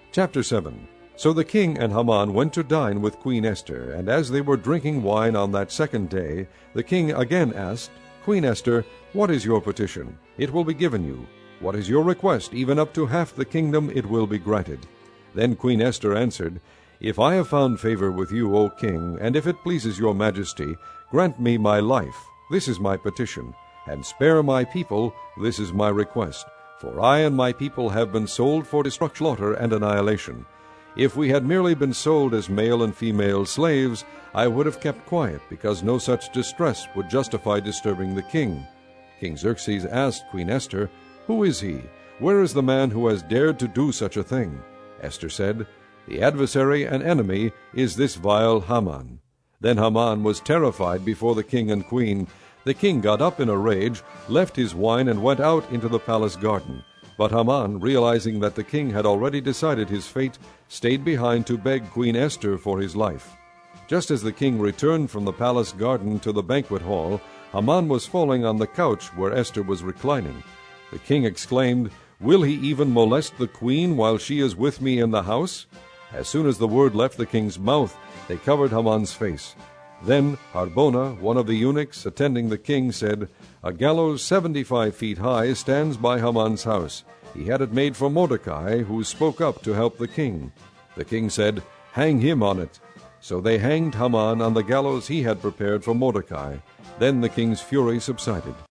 Chapter 7. So the king and Haman went to dine with Queen Esther, and as they were drinking wine on that second day, the king again asked, Queen Esther, what is your petition? It will be given you. What is your request? Even up to half the kingdom it will be granted. Then Queen Esther answered, If I have found favor with you, O king, and if it pleases your majesty, grant me my life. This is my petition. And spare my people. This is my request. For I and my people have been sold for destruction, slaughter, and annihilation. If we had merely been sold as male and female slaves, I would have kept quiet, because no such distress would justify disturbing the king. King Xerxes asked Queen Esther, Who is he? Where is the man who has dared to do such a thing? Esther said, The adversary and enemy is this vile Haman. Then Haman was terrified before the king and queen. The king got up in a rage, left his wine, and went out into the palace garden. But Haman, realizing that the king had already decided his fate, stayed behind to beg Queen Esther for his life. Just as the king returned from the palace garden to the banquet hall, Haman was falling on the couch where Esther was reclining. The king exclaimed, Will he even molest the queen while she is with me in the house? As soon as the word left the king's mouth, they covered Haman's face. Then Harbona, one of the eunuchs attending the king, said, A gallows 75 feet high stands by Haman's house. He had it made for Mordecai, who spoke up to help the king. The king said, Hang him on it. So they hanged Haman on the gallows he had prepared for Mordecai. Then the king's fury subsided.